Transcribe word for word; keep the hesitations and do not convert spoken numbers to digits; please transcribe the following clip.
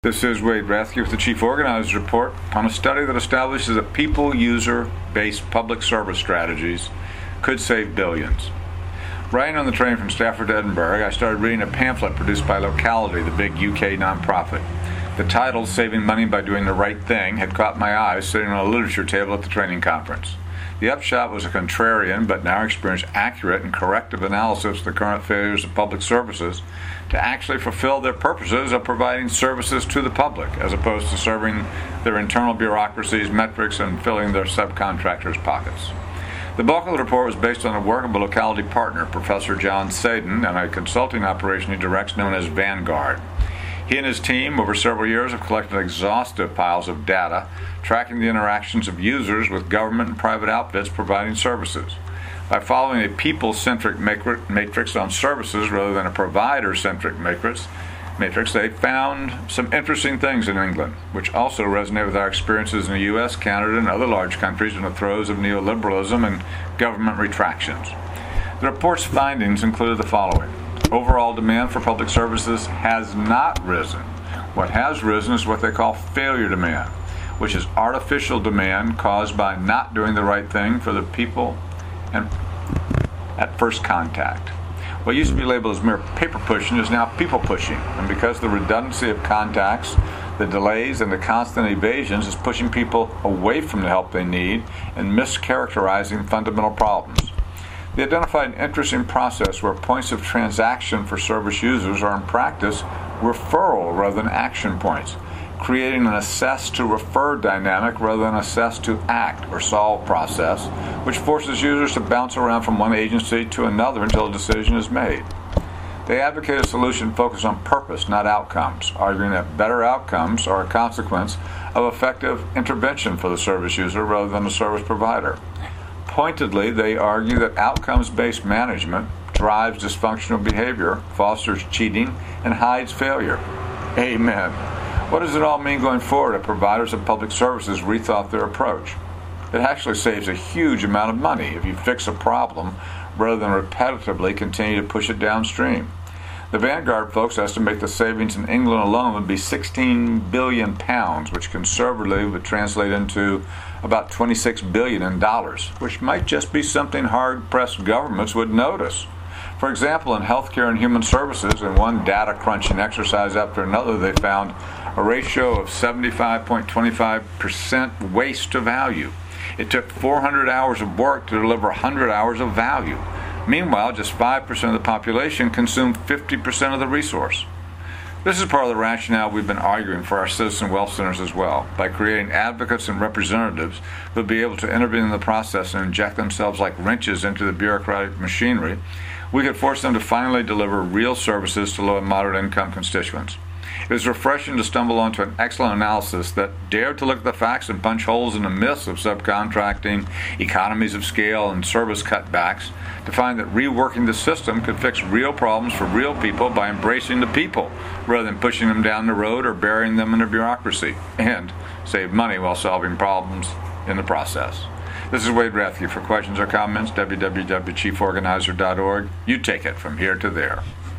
This is Wade Rathke with the Chief Organizer's Report on a study that establishes that people-user-based public service strategies could save billions. Riding on the train from Stafford to Edinburgh, I started reading a pamphlet produced by Locality, the big U K nonprofit. The title, Saving Money by Doing the Right Thing, had caught my eye sitting on a literature table at the training conference. The upshot was a contrarian, but in our experience, accurate and corrective analysis of the current failures of public services to actually fulfill their purposes of providing services to the public, as opposed to serving their internal bureaucracies, metrics, and filling their subcontractors' pockets. The bulk of the report was based on the work of a Locality partner, Professor John Sadin, and a consulting operation he directs known as Vanguard. He and his team, over several years, have collected exhaustive piles of data tracking the interactions of users with government and private outfits providing services. By following a people-centric matrix on services rather than a provider-centric matrix, matrix, they found some interesting things in England, which also resonate with our experiences in the U S, Canada, and other large countries in the throes of neoliberalism and government retractions. The report's findings included the following. Overall demand for public services has not risen. What has risen is what they call failure demand, which is artificial demand caused by not doing the right thing for the people and at first contact. What used to be labeled as mere paper pushing is now people pushing, and because the redundancy of contacts, the delays, and the constant evasions is pushing people away from the help they need and mischaracterizing fundamental problems. They identified an interesting process where points of transaction for service users are in practice referral rather than action points, creating an assess to refer dynamic rather than assess to act or solve process, which forces users to bounce around from one agency to another until a decision is made. They advocate a solution focused on purpose, not outcomes, arguing that better outcomes are a consequence of effective intervention for the service user rather than the service provider. Pointedly, they argue that outcomes-based management drives dysfunctional behavior, fosters cheating, and hides failure. Amen. What does it all mean going forward if providers of public services rethought their approach? It actually saves a huge amount of money if you fix a problem rather than repetitively continue to push it downstream. The Vanguard folks estimate the savings in England alone would be sixteen billion pounds, which conservatively would translate into about twenty-six billion in dollars, which might just be something hard-pressed governments would notice. For example, in healthcare and human services, in one data crunching exercise after another, they found a ratio of seventy-five point two five percent waste to value. It took four hundred hours of work to deliver one hundred hours of value. Meanwhile, just five percent of the population consumed fifty percent of the resource. This is part of the rationale we've been arguing for our citizen wealth centers as well. By creating advocates and representatives who will be able to intervene in the process and inject themselves like wrenches into the bureaucratic machinery, we could force them to finally deliver real services to low and moderate income constituents. It was refreshing to stumble onto an excellent analysis that dared to look at the facts and punch holes in the myths of subcontracting, economies of scale, and service cutbacks to find that reworking the system could fix real problems for real people by embracing the people rather than pushing them down the road or burying them in a bureaucracy, and save money while solving problems in the process. This is Wade Rathke. For questions or comments, w w w dot chief organizer dot org. You take it from here to there.